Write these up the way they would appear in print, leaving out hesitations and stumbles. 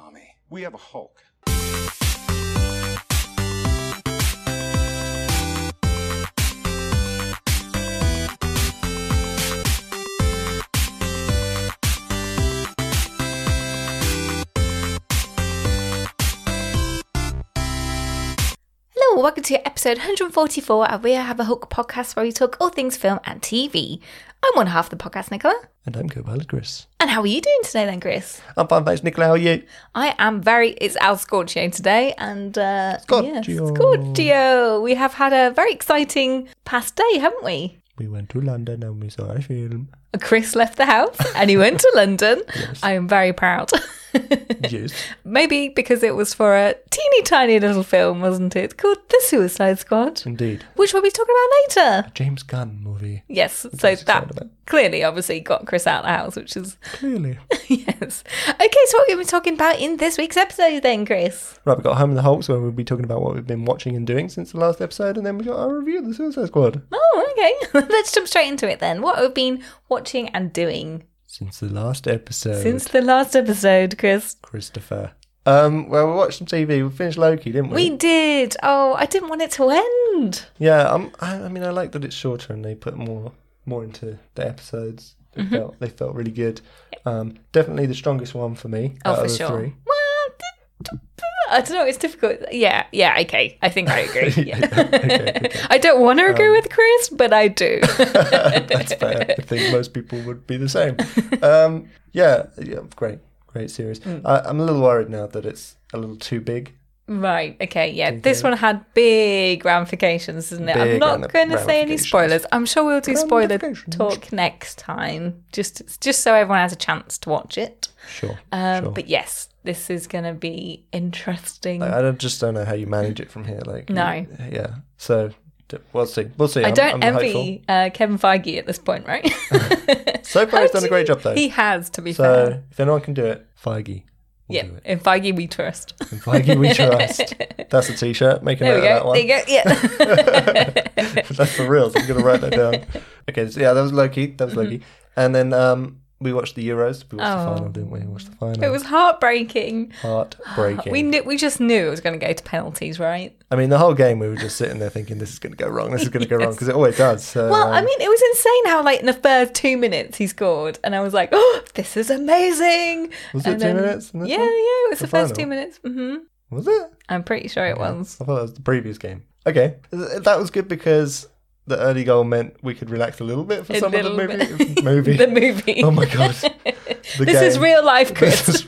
army. We have a Hulk. Hello, welcome to episode 144 of We Have a Hulk podcast, where we talk all things film and TV. I'm one half of the podcast, Nicola. And I'm co-pilot Chris. And how are you doing today then, Chris? I'm fine, thanks, Nicola. How are you? I am it's Al Scorchio today, and Scorchio. Yes, Scorchio. We have had a very exciting past day, haven't we? We went to London and we saw a film. Chris left the house and he went to London. Yes. I am very proud. Yes. Maybe because it was for a teeny tiny little film, wasn't it? Called The Suicide Squad. Indeed. Which we'll be talking about later. James Gunn movie. Yes, so excited that about. clearly obviously got Chris out of the house, which is... Clearly. Yes. Okay, so what are we talking about in this week's episode then, Chris? Right, we've got Home in the Hulks, where we'll be talking about what we've been watching and doing since the last episode, and then we've got our review of the Suicide Squad. Oh, okay. Let's jump straight into it then. What have we been watching and doing? Since the last episode. Since the last episode, Chris. Christopher. Well, we watched some TV. We finished Loki, didn't we? We did. Oh, I didn't want it to end. Yeah, I mean, I like that it's shorter and they put more into the episodes. They felt really good. Definitely the strongest one for me. Oh, out for of the sure. three. Well, I don't know. It's difficult. Yeah, okay. I think I agree. Yeah. Okay. I don't want to agree with Chris, but I do. That's fair. I think most people would be the same. Yeah, great series. I'm a little worried now that it's a little too big. Right, okay, yeah. This one had big ramifications, isn't it? I'm not going to say any spoilers. I'm sure we'll do spoiler talk next time, just so everyone has a chance to watch it. Sure. But yes, this is going to be interesting. I just don't know how you manage it from here. No. Yeah. So we'll see. I don't envy Kevin Feige at this point, right? So far, he's done a great job, though. He has, to be So fair. if anyone can do it, Feige. Yeah, in Feige we trust. In Feige we trust. That's a t-shirt. Make a note of that one. There you go. Yeah. That's for real. So I'm going to write that down. Okay, so yeah, that was Loki. And then we watched the Euros. We watched the final, didn't we? We watched the final. It was heartbreaking. Heartbreaking. We just knew it was going to go to penalties, right? I mean, the whole game we were just sitting there thinking, this is going to go wrong. This is going to go wrong, because it always does. So, well, I mean, it was insane how, in the first 2 minutes he scored, and I was like, "Oh, this is amazing!" Was it 2 minutes? In this yeah, one? it was the first final? 2 minutes. Mm-hmm. Was it? I'm pretty sure it was. I thought that was the previous game. Okay, that was good because the early goal meant we could relax a little bit for some of the movie. The movie. Oh my god. This is real life, Chris. This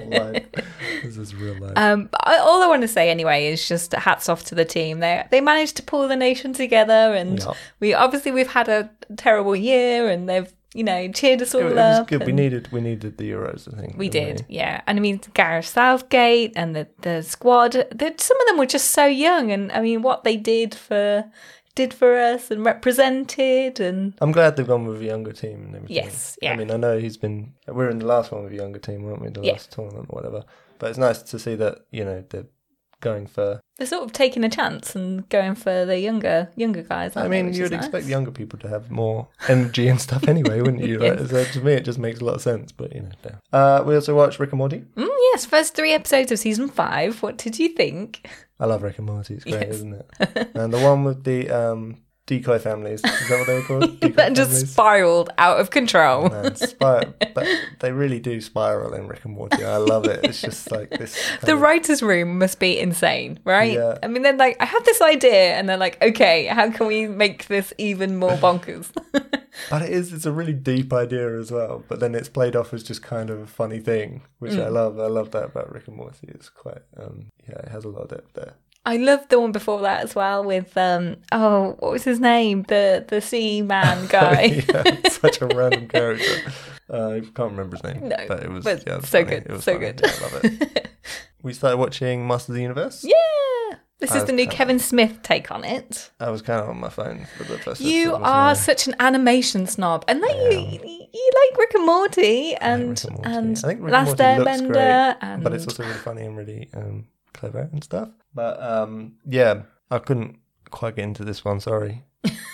is real life. All I want to say anyway is just hats off to the team. They managed to pull the nation together, and we've had a terrible year, and they've cheered us all up. It was good. We needed the Euros, I think. We did, yeah. And I mean, Gareth Southgate and the squad. Some of them were just so young, and I mean, what they did for us and represented, and I'm glad they've gone with a younger team and everything. Yes, yeah. I mean, I know we're in the last one with a younger team, weren't we? The last tournament or whatever. But it's nice to see that, they're going for... They're sort of taking a chance and going for the younger guys, I mean, you would expect younger people to have more energy and stuff anyway, wouldn't you? Yes. So to me, it just makes a lot of sense, but, no. We also watched Rick and Morty. Yes, first 3 episodes of season 5. What did you think? I love Rick and Morty. It's great, isn't it? And the one with the decoy families. Is that what they were called? That just spiraled out of control. Man, but they really do spiral in Rick and Morty. I love it. It's just like this. The writer's room must be insane, right? Yeah. I mean, they're like, I have this idea, and they're like, okay, how can we make this even more bonkers? But it's a really deep idea as well. But then it's played off as just kind of a funny thing, which I love. I love that about Rick and Morty. It's quite, it has a lot of depth there. I loved the one before that as well with, what was his name? The sea man guy. Yeah, such a random character. I can't remember his name. No, but it was so funny. good. It was so funny. good. Yeah, I love it. We started watching Master of the Universe. Yeah. This is the new Kevin Smith take on it. I was kind of on my phone for the first You episode, are such an animation snob. And then you like Rick and Morty and Rick and Morty. I think Rick Last and Morty looks great, Airbender. but it's also really funny and really clever and stuff. But I couldn't quite get into this one, sorry.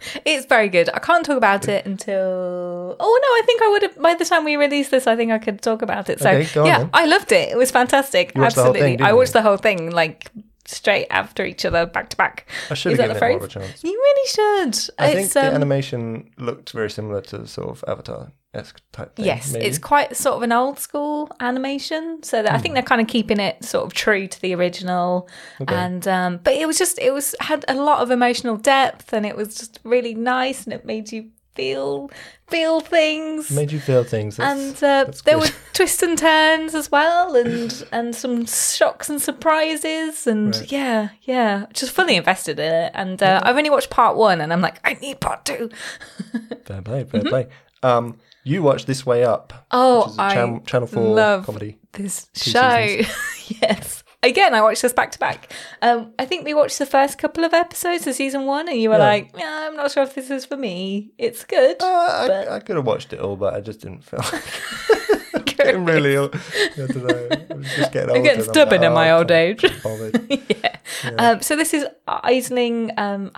It's very good. I can't talk about it until... Oh, no, I think I would have... By the time we release this, I think I could talk about it. So, yeah, I loved it. It was fantastic. Absolutely. I watched the whole thing, like, straight after each other, back to back. I should have given it more of a chance. You really should. I think the animation looked very similar to sort of Avatar-esque type thing. Yes, maybe. it's quite sort of an old school animation, so that I think they're kind of keeping it sort of true to the original. Okay. And but it had a lot of emotional depth, and it was just really nice, and it made you feel things. Made you feel things. There were twists and turns as well, and some shocks and surprises, and right. yeah, just fully invested in it. And I've only watched part 1, and I'm like, I need part 2. Fair play. You watched This Way Up. Oh, which is a Channel 4 love comedy. This show. Yes. Again, I watched this back to back. I think we watched the first couple of episodes of season 1, and you were like, yeah, I'm not sure if this is for me. It's good. I could have watched it all, but I just didn't feel like getting really old. I don't know. I'm just getting older. I'm getting stubborn in my old age. Yeah. So this is Aisling.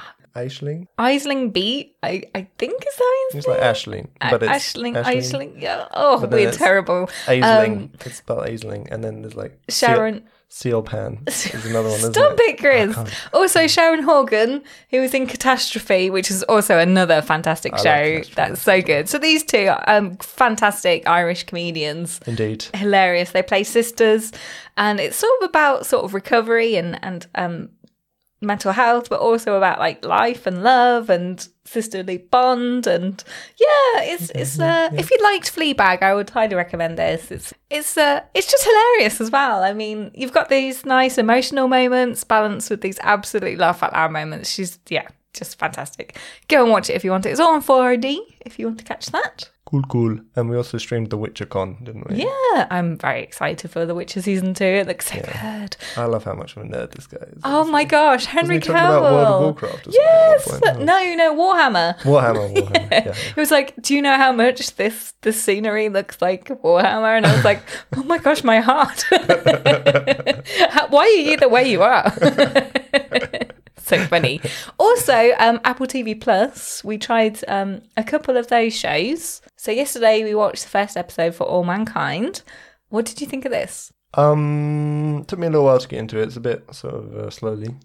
Aisling Beat, I think is how it's like Aisling, but it's Aisling. Yeah. Oh, we're terrible. Aisling. It's spelled Aisling, and then there's like Sharon. Sealpan is another one, isn't Stop it, Chris. Also, Sharon Horgan, who was in Catastrophe, which is also another fantastic show. That's so good. So these two fantastic Irish comedians. Indeed. Hilarious. They play sisters, and it's sort of about sort of recovery and mental health, but also about like life and love and sisterly bond. And it's if you liked Fleabag, I would highly recommend this. It's just hilarious as well. I mean, you've got these nice emotional moments balanced with these absolutely laugh out loud moments. She's just fantastic. Go and watch it if you want it. It's all on 4OD if you want to catch that. Cool. And we also streamed The WitcherCon, didn't we? Yeah, I'm very excited for The Witcher season 2. It looks so good. I love how much of a nerd this guy is. Oh my gosh, Henry Cavill. About World of Warcraft. Yes. No, Warhammer. Warhammer. Yeah. It was like, do you know how much this scenery looks like Warhammer? And I was like, oh my gosh, my heart. Why are you the way you are? So funny. Also, Apple TV Plus, we tried a couple of those shows. So yesterday we watched the first episode for All Mankind. What did you think of this? Took me a little while to get into it. It's a bit sort of slowly.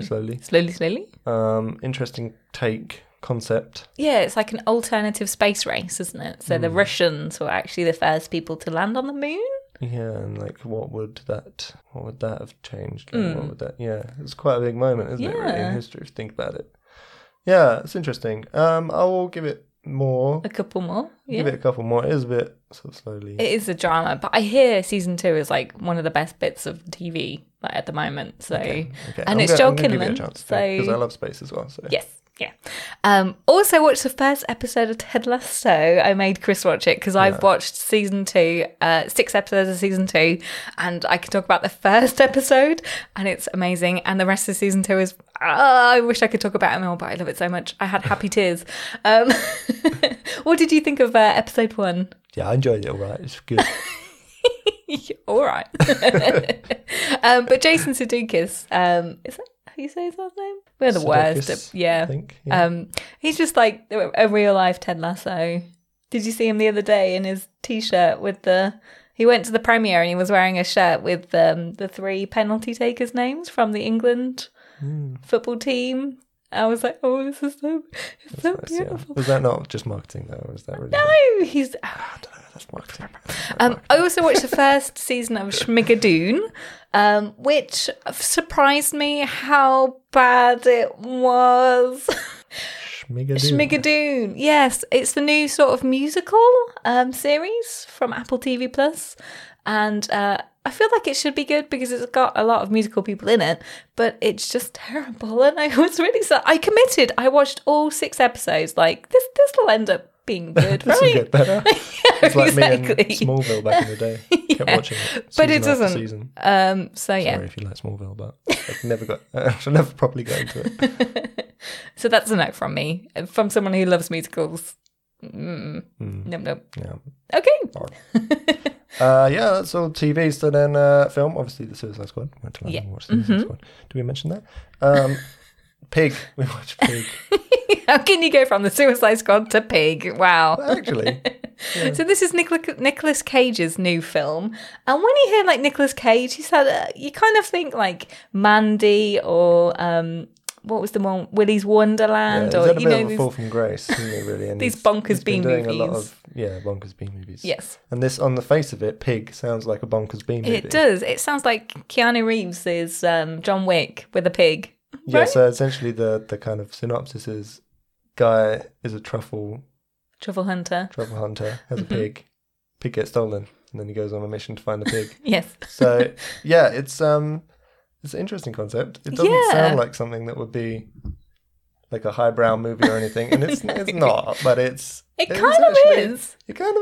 Interesting concept. Yeah, it's like an alternative space race, isn't it? So the Russians were actually the first people to land on the moon. Yeah, and like, what would that have changed? Like, what would that? Yeah, it's quite a big moment, isn't it? Really, in history, if you think about it. Yeah, it's interesting. I will give it more. A couple more. Yeah. Give it a couple more. It is a bit sort of slowly. It is a drama, but I hear season 2 is like one of the best bits of TV like at the moment. So, okay. And it's Joel Kinnaman. Because I love space as well. So. Yes. Yeah. Also watched the first episode of Ted Lasso. I made Chris watch it because I've watched season 2, 6 episodes of season 2, and I can talk about the first episode, and it's amazing. And the rest of season 2 is, I wish I could talk about it more, but I love it so much. I had happy tears. What did you think of episode 1? Yeah, I enjoyed it all right. It's good. All right. But Jason Sudeikis, is that how you say his last name? We're the worst. I think. Yeah. He's just like a real life Ted Lasso. Did you see him the other day in his t-shirt with he went to the premiere and he was wearing a shirt with the 3 penalty takers' names from the England football team. I was like, oh, this is so beautiful. Yeah. Was that not just marketing though? Or was that really? No, he's. I don't know. That's marketing. I also watched the first season of Schmigadoon, which surprised me how bad it was. Schmigadoon. Yes, it's the new sort of musical series from Apple TV Plus, and I feel like it should be good because it's got a lot of musical people in it, but it's just terrible. And I was really sad. I committed. I watched all 6 episodes. Like this will end up being good, right? This will get better. It's like exactly. me and Smallville back in the day. Kept watching it, but it doesn't. Season. So yeah. Sorry if you like Smallville, but I never properly got into it. So that's a no from me, from someone who loves musicals. Nope. Yeah. Okay. That's all TV. So then film, obviously the Suicide Squad. Went to London and watched the Suicide Squad. Did we mention that? Pig. We watched Pig. How can you go from the Suicide Squad to Pig? Wow. Actually. Yeah. So this is Nicolas Cage's new film. And when you hear like Nicolas Cage, you kind of think like Mandy or what was the one? Willy's Wonderland, or a bit of a fall from grace, isn't it, really? And these bonkers B movies. A lot of bonkers B movies. Yes. And this, on the face of it, Pig sounds like a bonkers B movie. It does. It sounds like Keanu Reeves is John Wick with a pig. Yeah. Right? So essentially, the kind of synopsis is: guy is a truffle hunter, has a pig. Pig gets stolen, and then he goes on a mission to find the pig. Yes. So yeah, it's an interesting concept. It doesn't sound like something that would be like a highbrow movie or anything, and it's not. But it kind of is. It kind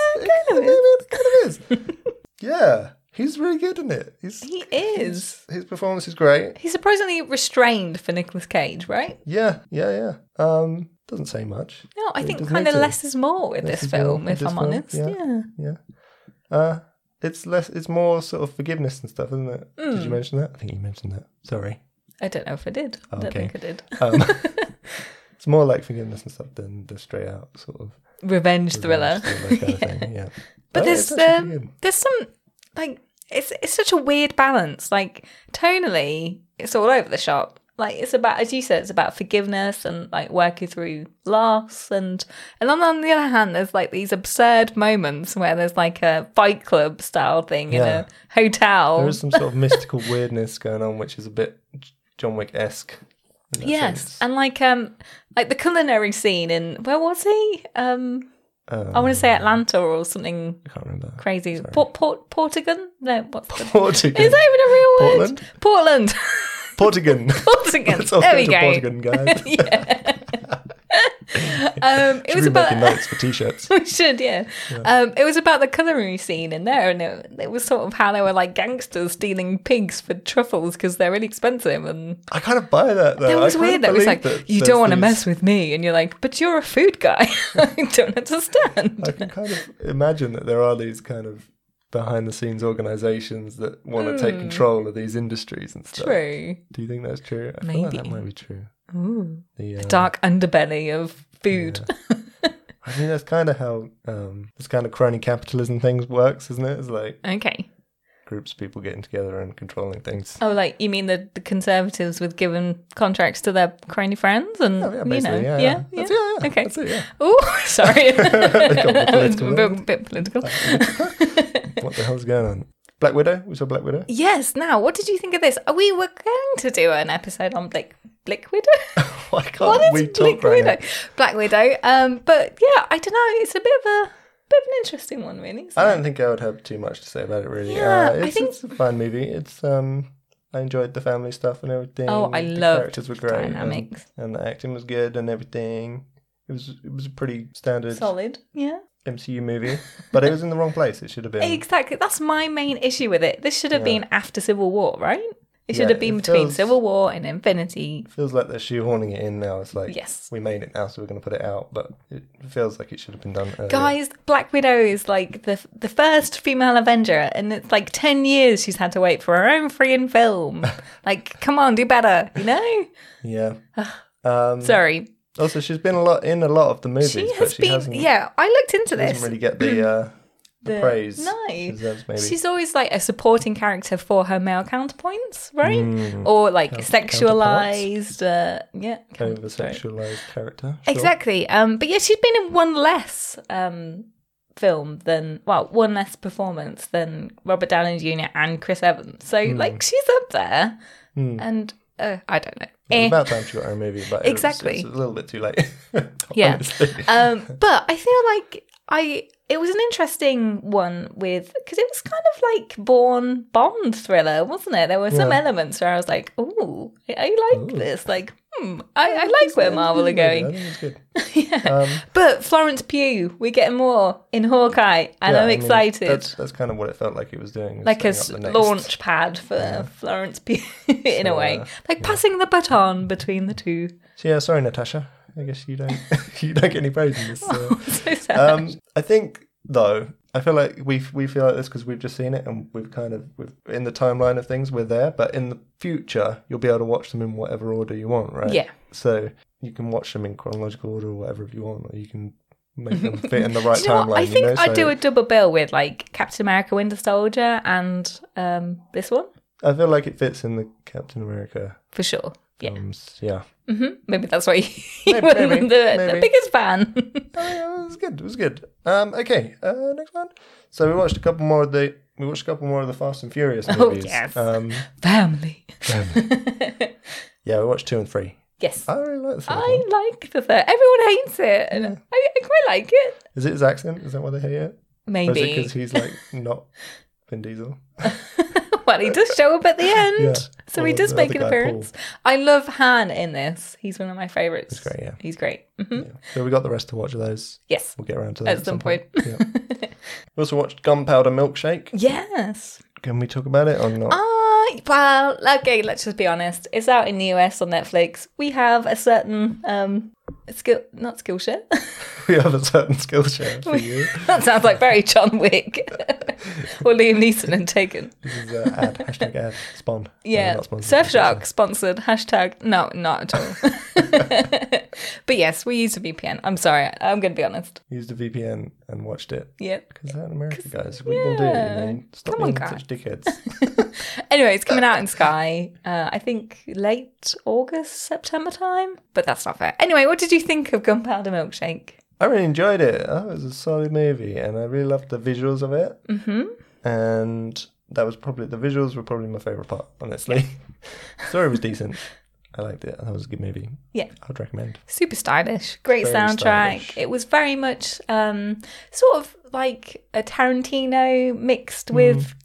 of is. Yeah, he's really good in it. He is. His performance is great. He's surprisingly restrained for Nicolas Cage, right? Yeah. Doesn't say much. No, I think kind of less is more with this film, if I'm honest. Yeah. It's more sort of forgiveness and stuff, isn't it? Did you mention that? I think you mentioned that. Sorry. I don't know if I did. I don't think I did. It's more like forgiveness and stuff than the straight out sort of revenge thriller kind of thing. Yeah. But there's some like it's such a weird balance. Like tonally, it's all over the shop. Like it's about, as you said, it's about forgiveness and like working through loss, and on the other hand, there's like these absurd moments where there's like a Fight Club style thing in a hotel. There is some sort of mystical weirdness going on, which is a bit John Wick-esque. Yes, and like the culinary scene in, where was he? I want to say Atlanta or something. I can't remember. Crazy. Portugal? No, what's Portugal? Is that even a real word? Portland. Portugal. There we go. Portugal, guys. It was about making notes for t-shirts. We should, yeah. It was about the culinary scene in there, and it was sort of how they were like gangsters stealing pigs for truffles because they're really expensive. And I kind of buy that, though. That was weird. That was like, you don't want to mess with me, and you're like, but you're a food guy. I don't understand. I can kind of imagine that there are these kind of behind the scenes organizations that want to take control of these industries and stuff. True. Do you think that's true? I Maybe. feel like that might be true. Ooh. The dark underbelly of food. Yeah. I mean, that's kind of how this kind of crony capitalism things works, isn't it? It's like groups of people getting together and controlling things. Oh, like you mean the Conservatives with giving contracts to their crony friends and basically, yeah. Okay. That's it, yeah. Oh, sorry. A bit political. What the hell's going on? Black Widow? We saw Black Widow? Yes. Now, what did you think of this? We were going to do an episode on Black Widow. Why can't we talk right now? Black Widow. But yeah, I don't know. It's a bit of an interesting one, really. I don't think I would have too much to say about it, really. Yeah, it's a fun movie. It's I enjoyed the family stuff and everything. Oh, I loved the characters were great, dynamics, and the acting was good and everything. It was a pretty standard, solid, MCU movie, but it was in the wrong place. It should have been exactly. That's my main issue with it. This should have been after Civil War, right? It should have been between Civil War and Infinity. Feels like they're shoehorning it in now. It's like, we made it now, so we're going to put it out. But it feels like it should have been done earlier. Guys, Black Widow is like the first female Avenger, and it's like 10 years she's had to wait for her own freaking film. Like, come on, do better, you know? Yeah. Sorry. Also, she's been in a lot of the movies. She hasn't. Yeah, I looked into this. Doesn't really get the praise. No. Deserves, maybe. She's always like a supporting character for her male counterpoints, right? Or like sexualized, over-sexualized character. Sure. Exactly. But yeah, she's been in one less film than, one less performance than Robert Downey Jr. and Chris Evans. So like she's up there, and I don't know. It's about time she got her movie, but exactly. It's a little bit too late. Yeah. But I feel like it was an interesting one because it was kind of like Bourne Bond thriller, wasn't it? There were some elements where I was like, "Ooh, I like this." Like, I like where Marvel are going. I think it's good. But Florence Pugh, we're getting more in Hawkeye, and I'm excited. That's kind of what it felt like it was doing. Like a launch pad for Florence Pugh, in a way. Like passing the baton between the two. So yeah, sorry, Natasha. I guess you don't get any praise in this. So sad. I think though I feel like we feel like this because we've just seen it and we've in the timeline of things, we're there. But in the future, you'll be able to watch them in whatever order you want, right? Yeah. So you can watch them in chronological order or whatever if you want, or you can make them fit in the right timeline. I think I'd do a double bill with like Captain America Winter Soldier and this one. I feel like it fits in the Captain America for sure. Films. Yeah. Maybe that's why you were the biggest fan. It was good. It was good. Okay. Next one. So we watched a couple more of the Fast and Furious movies. Oh yes. Family. Yeah, we watched 2 and 3. Yes. I really like the third one. I like the third. Everyone hates it, and I quite like it. Is it his accent? Is that why they hate it? Maybe. Or is it because he's like not Vin Diesel? Well, he does show up at the end. Yeah. So he does make an appearance. Paul. I love Han in this. He's one of my favourites. He's great, yeah. He's great. Yeah. So we got the rest to watch of those. Yes. We'll get around to that at some point. Yeah. We also watched Gunpowder Milkshake. Yes. Can we talk about it or not? Well, okay, let's just be honest. It's out in the US on Netflix. We have a certain not Skillshare. We have a certain Skillshare for you. That sounds like very John Wick. Or Liam Neeson and Taken. This is ad. Hashtag ad. Spawn. Yeah. No, Surfshark sponsored. Hashtag. No, not at all. But yes, we used a VPN. I'm sorry. I'm going to be honest. Used a VPN and watched it. Yep. Because they're in America, guys. What are you going to do? You know? Stop being such dickheads. Anyway, it's coming out in Sky. I think late August, September time. But that's not fair. Anyway, what did you think of Gunpowder Milkshake? I really enjoyed it. It was a solid movie, and I really loved the visuals of it. And that was the visuals were probably my favourite part, honestly. The story was decent. I liked it. That was a good movie. Yeah. I'd recommend. Super stylish. Great very soundtrack. Stylish. It was very much sort of like a Tarantino mixed with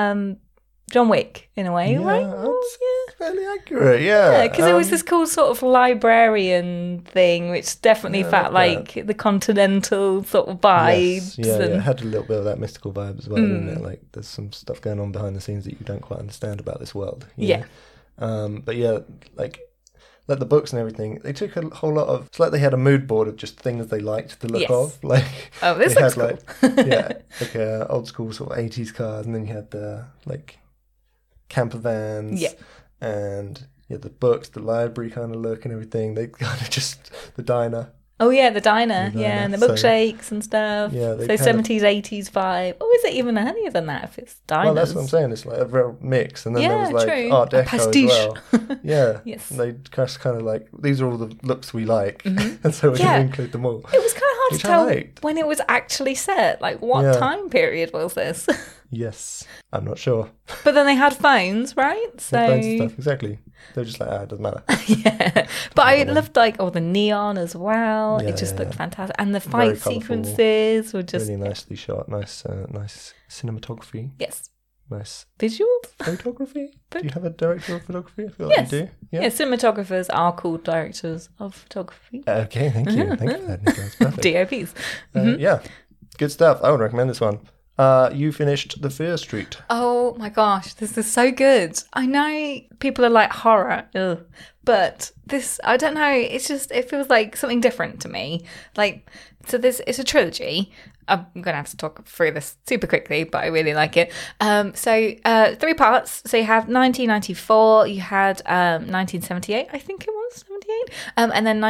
John Wick in a way, right? It's fairly accurate, yeah. Because it was this cool sort of librarian thing, which definitely felt like the continental sort of vibes. Yes. Yeah, it had a little bit of that mystical vibe as well, didn't it? Like there's some stuff going on behind the scenes that you don't quite understand about this world. Yeah. But yeah, like the books and everything, they took a whole lot of. It's like they had a mood board of just things they liked the look of. Like this looks cool. like old school sort of 80s cars, and then you had the like camper vans, and the books, the library kind of look and everything. They kind of just the diner. Oh yeah, the diner, and the milkshakes and stuff. Yeah, so 70s, 80s vibe. Oh, is it even earlier than that if it's diners? Well, that's what I'm saying. It's like a real mix, and then there was like Art Deco as well. Yeah, yes. They just kind of like these are all the looks we like, and so we're going to include them all. It was kind of hard to tell when it was actually set. Like, what time period was this? Yes, I'm not sure. But then they had phones, right? So phones and stuff, exactly. They're just like, it doesn't matter. Yeah, but I loved like the neon as well. It just looked fantastic, and the fight sequences were just really nicely shot. Nice cinematography. Yes. Nice visuals. Photography. Do you have a director of photography? I feel like you do. Yeah, cinematographers are called directors of photography. Okay, thank you. Thank you for that. That's perfect. DOPs. Yeah, good stuff. I would recommend this one. You finished The Fear Street. Oh my gosh, this is so good. I know people are like horror, but this, I don't know, it feels like something different to me. Like, so it's a trilogy. I'm going to have to talk through this super quickly, but I really like it. So 3 parts. So you have 1994, you had 1978, I think it was, 78, and then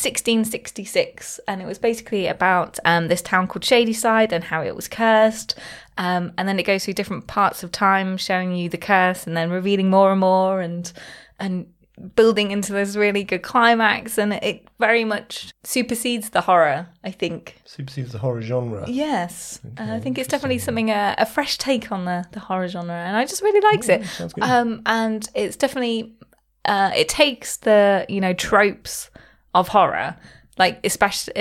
1666. And it was basically about this town called Shadyside and how it was cursed. And then it goes through different parts of time, showing you the curse and then revealing more and more and building into this really good climax, and it very much supersedes the horror, I think. Supersedes the horror genre? Yes. Okay, I think it's definitely something, a fresh take on the horror genre, and I just really likes it. Sounds good. And it's definitely, it takes the, tropes of horror, like especially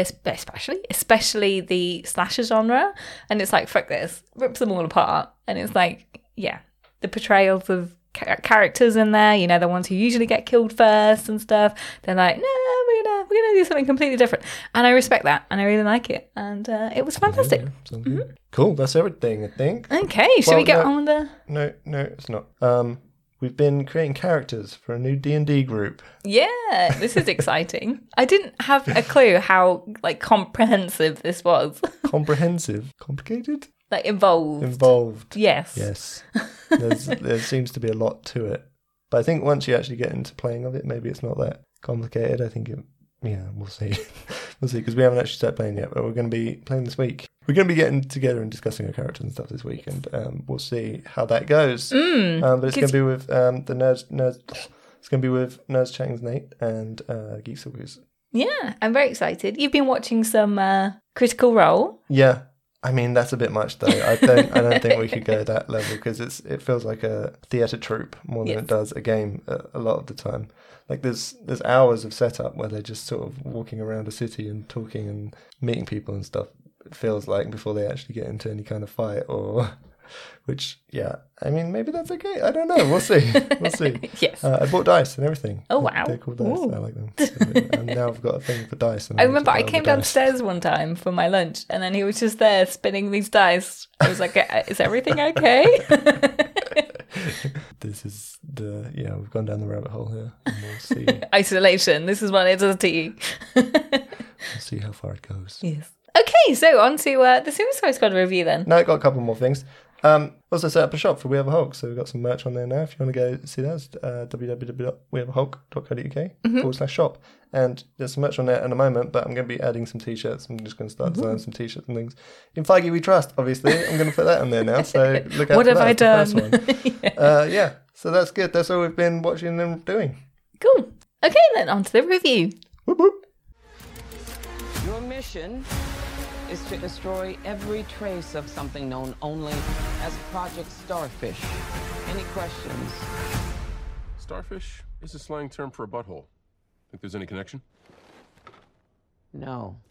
the slasher genre, and it's like, fuck this, rips them all apart, and it's like, the portrayals of characters in there, the ones who usually get killed first and stuff, they're like, no, we're gonna do something completely different, and I respect that, and I really like it, and it was fantastic. Sounds good. Cool, that's everything, I think. Okay, should we get on with No, it's not. We've been creating characters for a new D&D group. Yeah, this is exciting. I didn't have a clue how comprehensive this was. Comprehensive? Complicated? Like involved. Involved. Yes. Yes. There seems to be a lot to it. But I think once you actually get into playing of it, maybe it's not that complicated. I think we'll see. We'll see, because we haven't actually started playing yet, but we're going to be playing this week. We're going to be getting together and discussing our characters and stuff this week, and we'll see how that goes. But it's going to be with the nerds. It's going to be with Nerds Chatting's Nate and Geeks of Goose. Yeah, I'm very excited. You've been watching some Critical Role. Yeah. I mean, that's a bit much, though. I don't think we could go that level, because it feels like a theatre troupe more than it does a game a lot of the time. Like there's hours of setup where they're just sort of walking around a city and talking and meeting people and stuff. It feels like, before they actually get into any kind of fight or. Which, yeah, I mean, maybe that's okay. I don't know. We'll see. We'll see. Yes. I bought dice and everything. Oh, wow. They're cool dice. Ooh. I like them. And now I've got a thing for dice. And I remember I came downstairs one time for my lunch, and then he was just there spinning these dice. I was like, is everything okay? This is we've gone down the rabbit hole here. And we'll see. Isolation. This is what it does to you. We'll see how far it goes. Yes. Okay, so on to the Suicide Squad review then. No, I got a couple more things. Also set up a shop for We Have a Hulk, so we've got some merch on there now. If you want to go see that, it's www.wehaveahulk.co.uk/shop. And there's some merch on there at the moment, but I'm going to be adding some t-shirts. I'm just going to start designing some t-shirts and things. In Feige we trust, obviously. I'm going to put that on there now, so look out what for have that. I done? Yeah, so that's good. That's all we've been watching and doing. Cool. Okay, then on to the review. Whoop, whoop. Your mission is to destroy every trace of something known only as Project Starfish. Any questions? Starfish is a slang term for a butthole. Think there's any connection? No.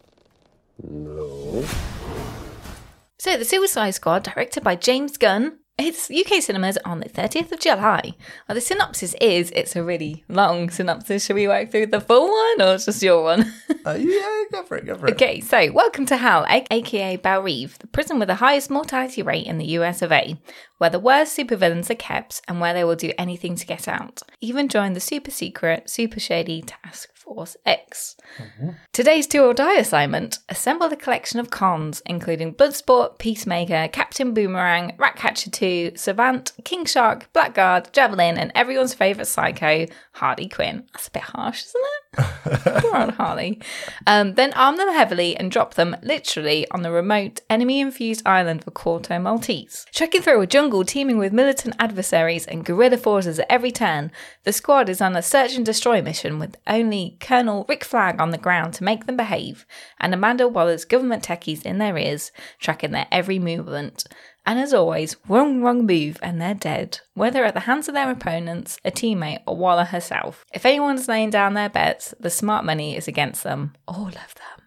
So, The Suicide Squad, directed by James Gunn, hits UK cinemas on the 30th of July. Well, the synopsis is, it's a really long synopsis. Should we work through the full one, or just your one? Yeah, go for it. Okay, so welcome to Hell, aka Belle Reve, the prison with the highest mortality rate in the US of A, where the worst supervillains are kept and where they will do anything to get out. Even join the super secret, super shady Task Force X. Mm-hmm. Today's Do or Die assignment: assemble a collection of cons, including Bloodsport, Peacemaker, Captain Boomerang, Ratcatcher 2, Savant, King Shark, Blackguard, Javelin, and everyone's favourite psycho, Harley Quinn. That's a bit harsh, isn't it? Poor old Harley. Then arm them heavily and drop them literally on the remote enemy-infused island of Quarto Maltese. Trekking through a jungle teeming with militant adversaries and guerrilla forces at every turn, the squad is on a search and destroy mission with only Colonel Rick Flag on the ground to make them behave, and Amanda Waller's government techies in their ears, tracking their every movement. And as always, wrong move and they're dead, whether at the hands of their opponents, a teammate, or Waller herself. If anyone's laying down their bets, the smart money is against them. All of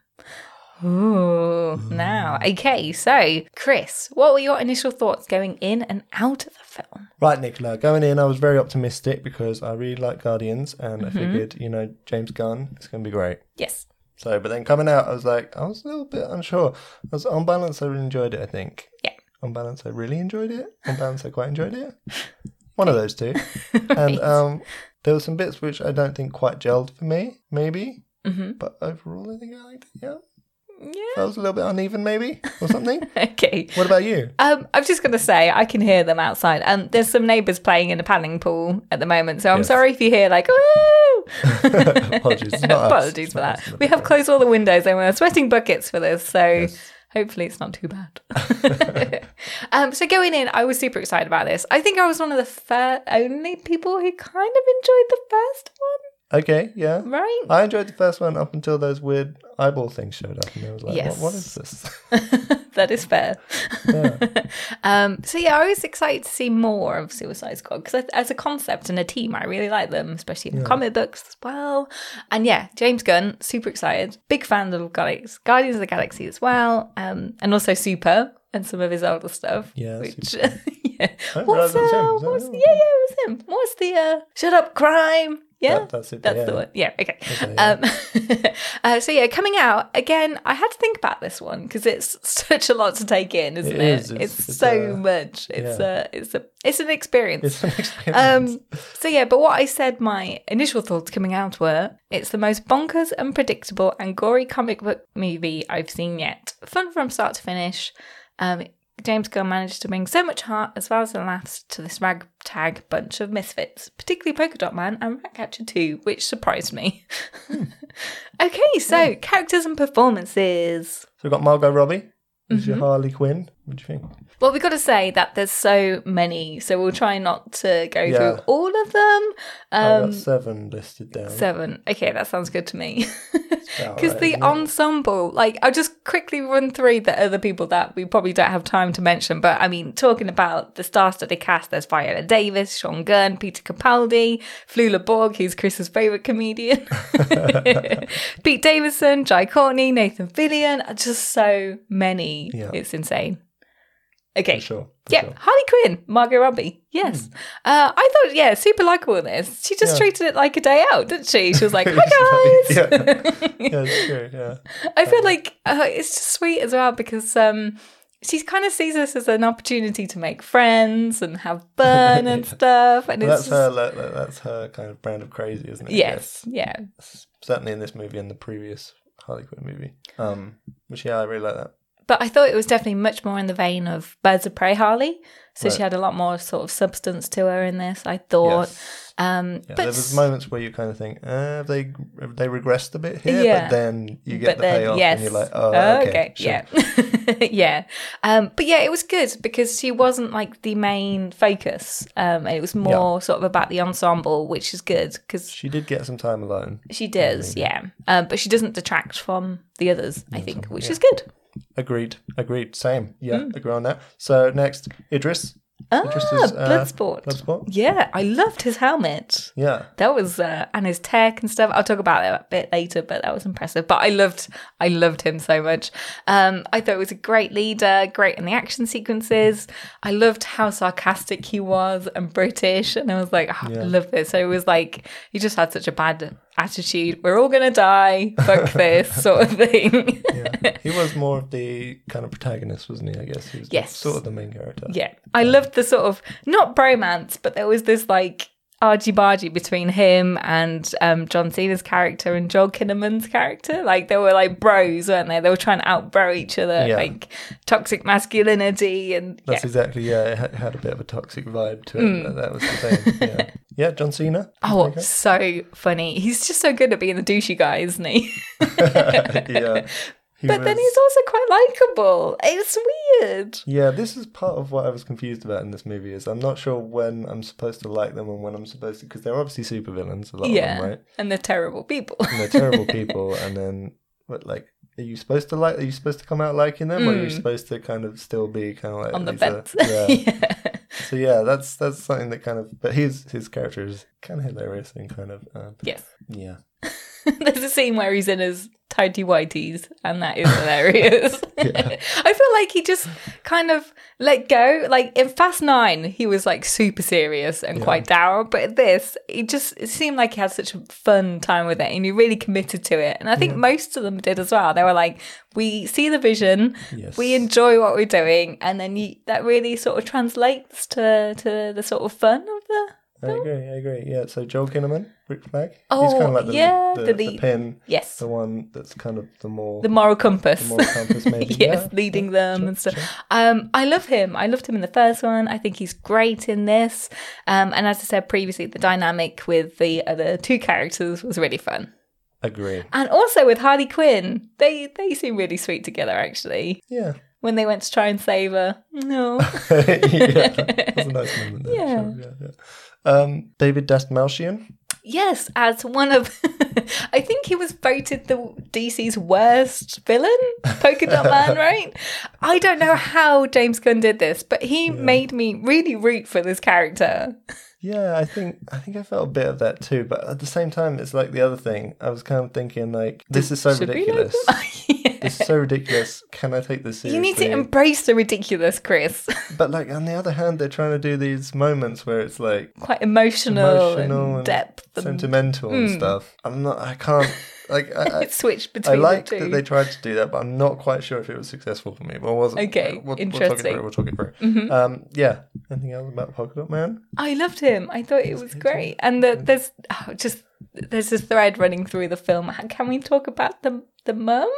them. Ooh, now. Okay, so, Chris, what were your initial thoughts going in and out of the film? Right, Nicola, going in, I was very optimistic because I really like Guardians, and I figured, James Gunn, it's going to be great. Yes. So, but then coming out, I was a little bit unsure. On balance, I really enjoyed it, I think. Yeah. On balance, I really enjoyed it. On balance, I quite enjoyed it. One of those two. Right. And there were some bits which I don't think quite gelled for me, maybe. Mm-hmm. But overall, I think I liked it, yeah. Yeah. That was a little bit uneven, maybe, or something. Okay. What about you? I'm just going to say, I can hear them outside. And there's some neighbours playing in a paddling pool at the moment. So I'm sorry if you hear woo! Apologies. It's not Apologies us. for that. We have closed all the windows and we're sweating buckets for this. So... Yes. Hopefully it's not too bad. So going in, I was super excited about this. I think I was one of the only people who kind of enjoyed the first one. Okay, yeah. Right? I enjoyed the first one up until those weird eyeball things showed up. And I was like, yes. what is this? That is fair. Yeah. So yeah, I was excited to see more of Suicide Squad because as a concept and a team, I really like them, especially in the comic books as well. And yeah, James Gunn, super excited. Big fan of Guardians of the Galaxy as well. And also Super and some of his older stuff. Yeah. Which, yeah. it was him. What's the Shut Up Crime? Yeah, that's it. That's the one. Yeah, okay. So yeah, coming out again. I had to think about this one because it's such a lot to take in, isn't it? It's so much. It's an experience. It's an experience. So yeah, but what I said, my initial thoughts coming out were, it's the most bonkers, unpredictable, and gory comic book movie I've seen yet. Fun from start to finish. James Gunn managed to bring so much heart as well as laughs to this ragtag bunch of misfits, particularly Polka Dot Man and Ratcatcher 2, which surprised me. Okay, so characters and performances. So we've got Margot Robbie. This is your Harley Quinn. What do you think? Well, we've got to say that there's so many, so we'll try not to go through all of them. I've got 7 listed down. 7. Okay, that sounds good to me. Because right, the ensemble, like, I'll just quickly run through the other people that we probably don't have time to mention. But, I mean, talking about the star-studded cast, there's Viola Davis, Sean Gunn, Peter Capaldi, Flula Borg, who's Chris's favourite comedian, Pete Davidson, Jai Courtney, Nathan Fillion, just so many. Yeah. It's insane. Okay. For sure. Harley Quinn, Margot Robbie. Yes. I thought, super likable in this. She just treated it like a day out, didn't she? She was like, hi guys. That's true, yeah. I feel like it's just sweet as well because she kind of sees this as an opportunity to make friends and have fun and stuff. And that's her kind of brand of crazy, isn't it? Yes, yeah. Certainly in this movie and the previous Harley Quinn movie. Which, I really like that. But I thought it was definitely much more in the vein of Birds of Prey Harley. So she had a lot more sort of substance to her in this, I thought. Yes. But there was moments where you kind of think, have they regressed a bit here? Yeah. But then you get the payoff and you're like, okay. Sure. Yeah. But it was good because she wasn't like the main focus. It was more sort of about the ensemble, which is good because she did get some time alone. She does, but she doesn't detract from the others, I think, which is good. Agreed. Same. Yeah, agree on that. So next, Idris. Bloodsport. Yeah, I loved his helmet. Yeah. That was, and his tech and stuff. I'll talk about it a bit later, but that was impressive. But I loved him so much. I thought it was a great leader, great in the action sequences. I loved how sarcastic he was and British. And I was like, I love this. So it was like, he just had such a bad attitude. We're all going to die. Fuck this sort of thing. He was more of the kind of protagonist, wasn't he? I guess he was sort of the main character. Yeah. I loved the sort of, not bromance, but there was this like argy-bargy between him and John Cena's character and Joel Kinnaman's character. Like they were like bros, weren't they? They were trying to out-bro each other, like toxic masculinity. And that's exactly, it had a bit of a toxic vibe to it. That was the thing. Yeah, John Cena. Oh, so funny. He's just so good at being the douchey guy, isn't he? But then he's also quite likeable. It's weird. Yeah, this is part of what I was confused about in this movie is I'm not sure when I'm supposed to like them and when I'm supposed to, because they're obviously supervillains, a lot of them, right? And they're terrible people. And then, are you supposed to come out liking them, or are you supposed to kind of still be kind of like on the fence? So that's something that kind of, but his character is kind of hilarious and kind of yes. Yeah. There's a scene where he's in his tighty whities, and that is hilarious. I feel like he just kind of let go. Like in Fast 9, he was like super serious and quite dour, but at this, it seemed like he had such a fun time with it, and he really committed to it. And I think most of them did as well. They were like, we see the vision, we enjoy what we're doing, and then that really sort of translates to the sort of fun of the. I agree. Yeah, so Joel Kinnaman, Rick Flag. Oh, he's kind of like the pin. Yes. The one that's kind of the moral compass. The moral compass, maybe. Leading them and stuff. Sure. I love him. I loved him in the first one. I think he's great in this. And as I said previously, the dynamic with the other two characters was really fun. Agree. And also with Harley Quinn, they seem really sweet together, actually. Yeah. When they went to try and save her. No. That was a nice moment there. Yeah. Sure. David Dastmalchian. Yes, as one of, I think he was voted the DC's worst villain, Polka Dot Man, right? I don't know how James Gunn did this, but he made me really root for this character. Yeah, I think I felt a bit of that too, but at the same time, it's like the other thing. I was kind of thinking, like, this is so ridiculous. This is so ridiculous. Can I take this seriously? You need to embrace the ridiculous, Chris. But like on the other hand, they're trying to do these moments where it's like quite emotional and depth, and sentimental and stuff. I can't. Like I switched between. I like the two. that they tried to do that, but I'm not quite sure if it was successful for me. But it wasn't. Okay, interesting. We'll talk it through. Mm-hmm. Anything else about Polka Dot Man? I loved him. I thought it was great. And there's this thread running through the film. Can we talk about the mum?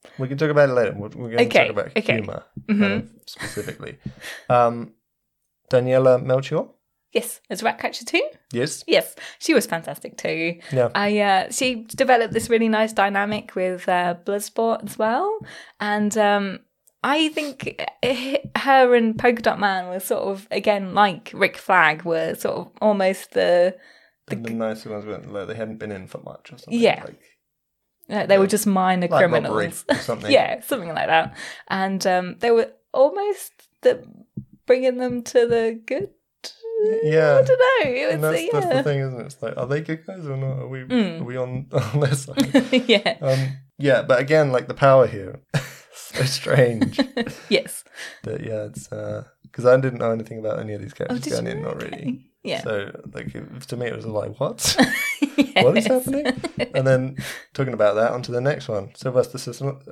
We can talk about it later. We're going to talk about humour kind of specifically. Daniela Melchior? Yes, as Ratcatcher too. Yes. Yes, she was fantastic too. Yeah. She developed this really nice dynamic with Bloodsport as well. And I think her and Polka Dot Man were sort of, again, like Rick Flag, were sort of almost the nicer ones, like they hadn't been in for much or something. Yeah. They were just minor criminals. Robbery or something. Yeah, something like that. And they were almost bringing them to the good. Yeah. I don't know. And that's the thing, isn't it? It's like, are they good guys or not? Are we on their side? Yeah. Yeah, but again, like the power here, so strange. Yes. That it's because I didn't know anything about any of these characters going in, not really. Yeah. So to me, it was like, what? Yes. What is happening? And then talking about that, onto the next one, Sylvester Stallone.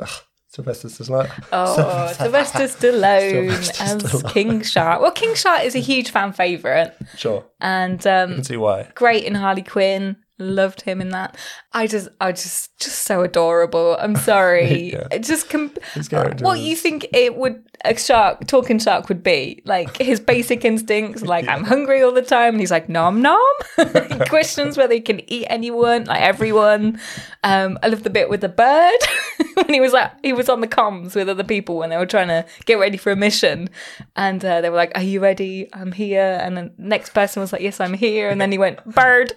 Oh, Sylvester Stallone as King Shark. Well, King Shark is a huge fan favourite. Sure. And you can see why. Great in Harley Quinn. Loved him in that. I just so adorable. I'm sorry. Yeah. It just what you think a talking shark would be like, his basic instincts, like I'm hungry all the time, and he's like nom nom. He questions whether he can eat anyone, like everyone. I love the bit with the bird when he was on the comms with other people when they were trying to get ready for a mission, and they were like, "Are you ready? I'm here." And then the next person was like, "Yes, I'm here." And then he went, "Bird."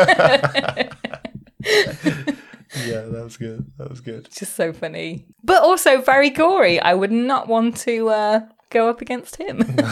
Yeah, that was good. Just so funny, but also very gory. I would not want to go up against him. No,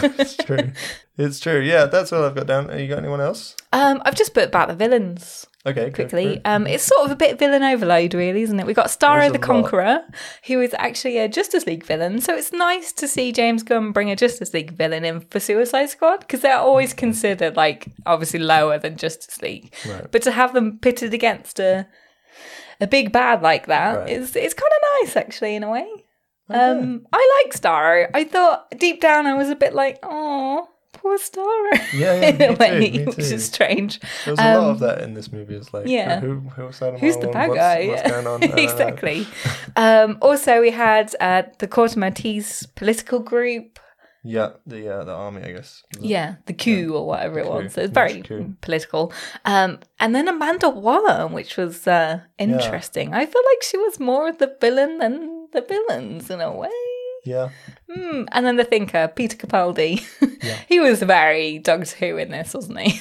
it's true. Yeah, that's all I've got down. You got anyone else? I've just put about the villains. Okay, quickly. It's sort of a bit villain overload, really, isn't it? We got Starro the Conqueror, who is actually a Justice League villain. So it's nice to see James Gunn bring a Justice League villain in for Suicide Squad, because they're always considered like obviously lower than Justice League. Right. But to have them pitted against a big bad like that is kind of nice, actually, in a way. Okay. I like Starro. I thought deep down I was a bit like, oh, poor Starro. Yeah, in a way, me too. which is strange. There's a lot of that in this movie. It's like, who's the bad guy? What's going on? Exactly. Also, we had the Corto Maltese political group. Yeah, the army, I guess. The coup or whatever it was. So it's very political. And then Amanda Waller, which was interesting. I feel like she was more of the villain than the villains in a way. Yeah. And then the Thinker, Peter Capaldi. He was very Doctor Who in this, wasn't he?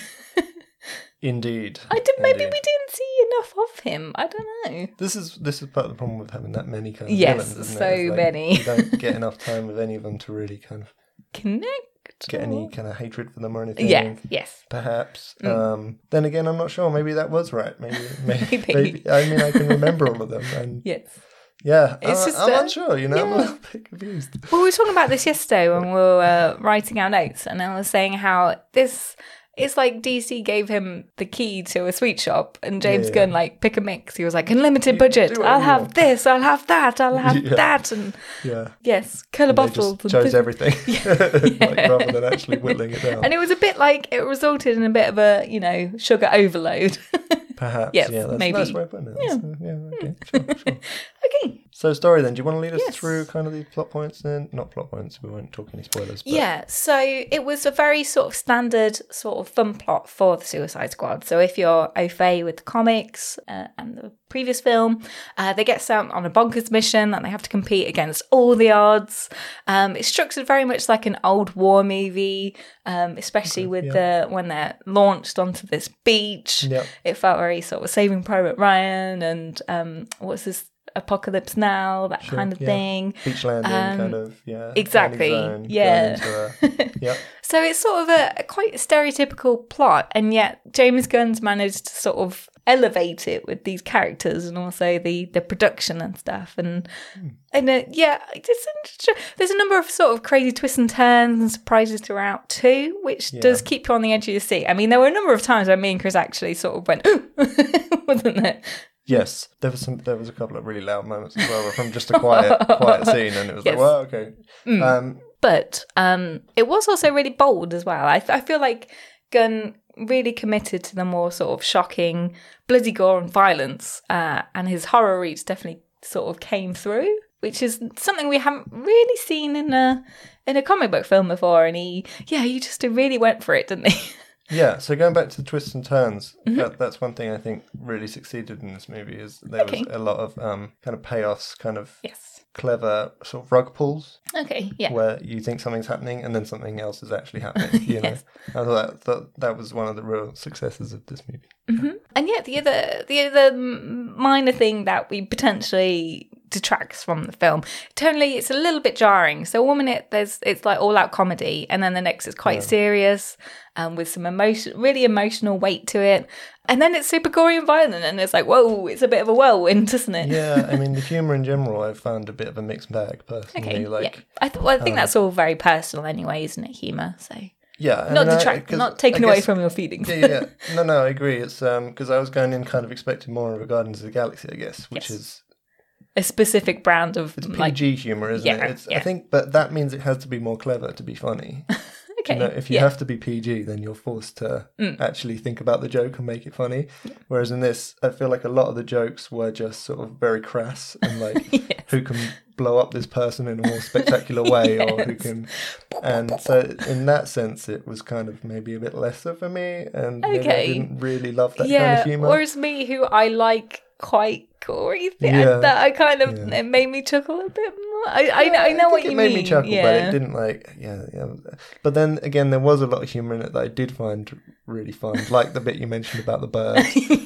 Indeed. Maybe we didn't see enough of him. I don't know. This is part of the problem with having that many kind of villains, isn't so it? Like, many. You don't get enough time with any of them to really kind of connect, get any kind of hatred for them or anything. Yes. Perhaps. Then again, I'm not sure. Maybe that was right. Maybe. I mean, I can remember all of them. And yes. Yeah, I'm unsure, I'm a little bit confused. Well, we were talking about this yesterday when we were writing our notes, and I was saying how it's like DC gave him the key to a sweet shop, and James Gunn, like, pick a mix. He was like, unlimited budget, I'll have this, I'll have that, I'll have that, and yes, colour bottles. Just chose everything, rather than actually whittling it down. And it was a bit like, it resulted in a bit of a, sugar overload. Perhaps, yes, that's maybe. a nice way of putting it. Okay, sure. Okay. So, story then. Do you want to lead us through kind of the plot points then? Not plot points, we won't talk any spoilers. But... Yeah, so it was a very sort of standard sort of fun plot for the Suicide Squad. So if you're au fait with the comics and the previous film, they get sent on a bonkers mission and they have to compete against all the odds. It's structured very much like an old war movie, especially with when they're launched onto this beach. Yep. It felt very sort of Saving Private Ryan and what's this? Apocalypse Now, that kind of thing. Beach landing, kind of, exactly, zone, So it's sort of a quite stereotypical plot, and yet James Gunn's managed to sort of elevate it with these characters and also the production and stuff. And there's a number of sort of crazy twists and turns and surprises throughout too, which does keep you on the edge of your seat. I mean, there were a number of times where me and Chris actually sort of went, ooh, wasn't it? Yes, there was a couple of really loud moments as well from just a quiet scene, and it was like, well, okay. But it was also really bold as well. I feel like Gunn really committed to the more sort of shocking, bloody gore and violence, and his horror reach definitely sort of came through, which is something we haven't really seen in a comic book film before. And he just really went for it, didn't he? Yeah, so going back to the twists and turns, that's one thing I think really succeeded in this movie is there was a lot of kind of payoffs, kind of clever sort of rug pulls. Okay, yeah. Where you think something's happening and then something else is actually happening, you know. I thought that was one of the real successes of this movie. Mm-hmm. And yet the other minor thing that we potentially detracts from the film, tonally it's a little bit jarring. So one minute it's like all out comedy, and then the next is quite serious, with some really emotional weight to it, and then it's super gory and violent, and it's like, whoa, it's a bit of a whirlwind, isn't it? Yeah, I mean the humour in general I've found a bit of a mixed bag personally. I think that's all very personal anyway, isn't it, humour? So yeah, not taking away from your feelings. Yeah. No, I agree. It's because I was going in kind of expecting more of a Guardians of the Galaxy, I guess, which is a specific brand of it's PG humour, isn't it? I think, but that means it has to be more clever to be funny. Okay. You know, if you have to be PG, then you're forced to actually think about the joke and make it funny. Yeah. Whereas in this, I feel like a lot of the jokes were just sort of very crass and like who can blow up this person in a more spectacular way, or who can. And so in that sense, it was kind of maybe a bit lesser for me, and maybe I didn't really love that kind of humour. Whereas me, who I like quite gory that I kind of it made me chuckle a bit more. I know what you mean. It made me chuckle, but it didn't like But then again, there was a lot of humour in it that I did find really fun, like the bit you mentioned about the bird.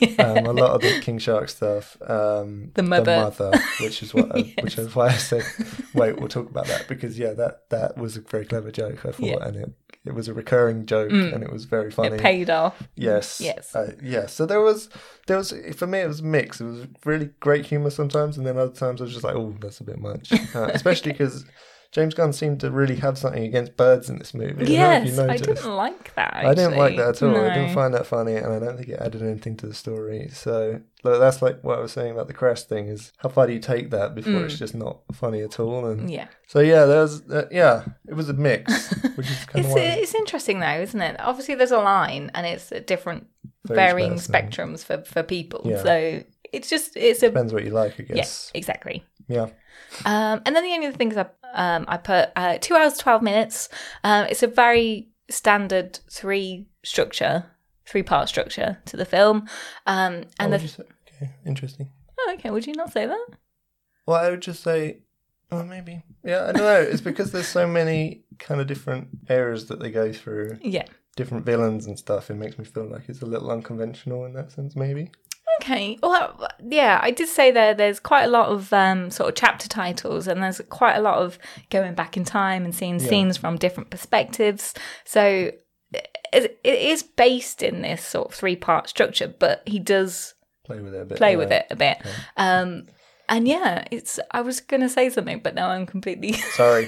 A lot of the King Shark stuff. The mother, which is which is why I said, wait, we'll talk about that, because that was a very clever joke, I thought, and it was a recurring joke, and it was very funny. It paid off. Yes. So there was for me it was a mix. It was really great humour sometimes, and then other times I was just like, oh, that's a bit much. Especially because James Gunn seemed to really have something against birds in this movie. Yes, I didn't like that, actually. I didn't like that at all. No. I didn't find that funny, and I don't think it added anything to the story. So that's like what I was saying about the crest thing, is how far do you take that before it's just not funny at all? And so there was it was a mix, which is kind of it's interesting though, isn't it? Obviously there's a line, and it's at different varying spectrums for people. Yeah. So it depends what you like, I guess. Yes, exactly. Yeah. And then the only other things I put 2 hours 12 minutes. It's a very standard three-part structure to the film. And okay, interesting. Oh, okay. Would you not say that? Well, I would just say, maybe. Yeah, I don't know. It's because there's so many kind of different areas that they go through. Yeah. Different villains and stuff. It makes me feel like it's a little unconventional in that sense, maybe. Okay. Well, yeah, I did say there's quite a lot of sort of chapter titles, and there's quite a lot of going back in time and seeing scenes from different perspectives. So it is based in this sort of three-part structure, but he does play with it a bit. Okay. And yeah, I was going to say something, but now I'm completely... Sorry.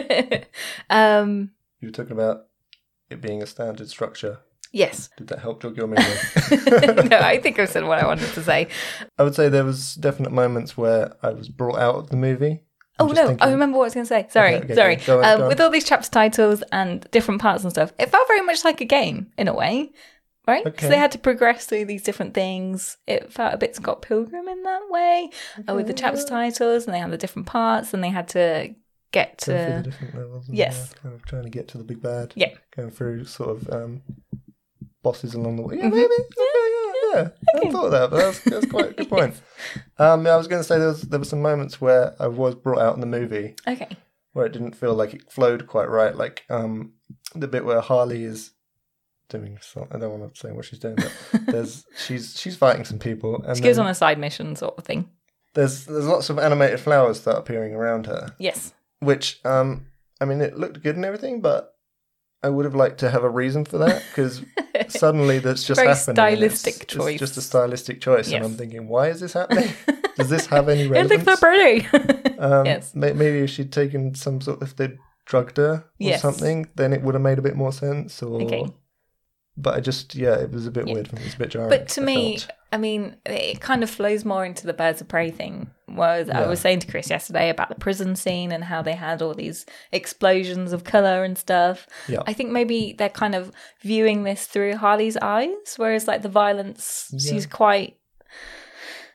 You were talking about it being a standard structure. Yes. Did that help jog your memory? No, I think I said what I wanted to say. I would say there was definite moments where I was brought out of the movie. I remember what I was going to say. Sorry. Go on. With all these chapter titles and different parts and stuff, it felt very much like a game in a way, right? Because they had to progress through these different things. It felt a bit Scott Pilgrim in that way, with the chapter titles, and they had the different parts, and they had to get to the different levels. Yes, kind of trying to get to the big bad. Yeah, going through sort of bosses along the way. Yeah, maybe. Yeah. I hadn't thought of that, but that's quite a good point. I was going to say there were some moments where I was brought out in the movie. Okay. Where it didn't feel like it flowed quite right. Like the bit where Harley is doing something. I don't want to say what she's doing, but she's fighting some people. And she goes on a side mission sort of thing. There's lots of animated flowers start appearing around her. Yes. Which, I mean, it looked good and everything, but I would have liked to have a reason for that, because suddenly that's just happening. Stylistic choice. It's just a stylistic choice, yes. And I'm thinking, why is this happening? Does this have any relevance? It looks so pretty. Yes. Maybe if she'd taken if they'd drugged her or something, then it would have made a bit more sense. But I just, it was a bit weird for me. It's a bit jarring. But to me, I mean, it kind of flows more into the Birds of Prey thing. I was saying to Chris yesterday about the prison scene and how they had all these explosions of colour and stuff. Yeah. I think maybe they're kind of viewing this through Harley's eyes, whereas like the violence, she's quite...